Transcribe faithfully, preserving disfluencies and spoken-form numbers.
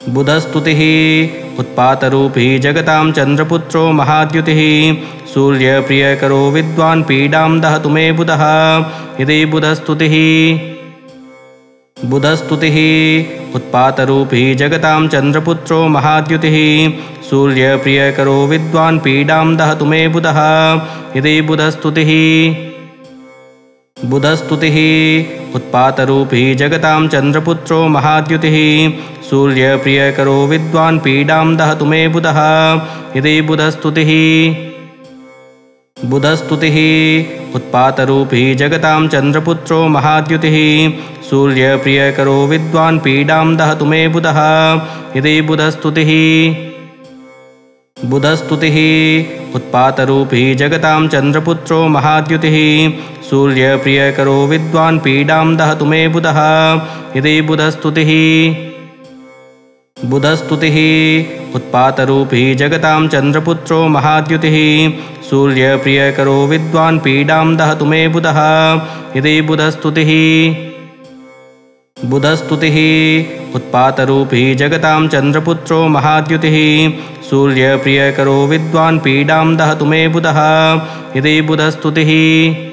बुधस्तुतिः उत्पातरूपी जगतां चन्द्रपुत्रो महाद्युतिः सूर्यप्रियकरो विद्वान् पीडां दहतु मे बुधः इति बुधस्तुतिः। बुधस्तुतिः उत्पातरूपी जगतां चन्द्रपुत्रो महाद्युतिः सूर्यप्रियकरो विद्वान् पीडां दहतु मे बुधः इति बुधस्तुतिः। बुधस्तुतिः उत्पातरूपी जगतां चन्द्रपुत्रो महाद्युतिः सूर्यप्रियकरो विद्वान् पीडां दहतु मे बुधः इति बुधस्तुतिः। बुधस्तुतिः उत्पातरूपी जगतां चन्द्रपुत्रो महाद्युतिः सूर्यप्रियकरो विद्वान् पीडां दहतु मे बुधः इति बुधस्तुतिः। बुधस्तुतिः उत्पातरूपी जगतां चन्द्रपुत्रो महाद्युतिः सूर्यप्रियकरो विद्वान् पीडां दहतु मे बुधः इति बुधस्तुतिः। बुधस्तुतिः उत्पातरूपी जगतां चन्द्रपुत्रो महाद्युतिः सूर्यप्रियकरो विद्वान् पीडां दहतु मे बुधः इति बुधस्तुतिः। बुधस्तुतिः उत्पातरूपी जगतां चन्द्रपुत्रो महाद्युतिः सूर्यप्रियकरो विद्वान् पीडां दहतु मे बुधः इति बुधस्तुतिः।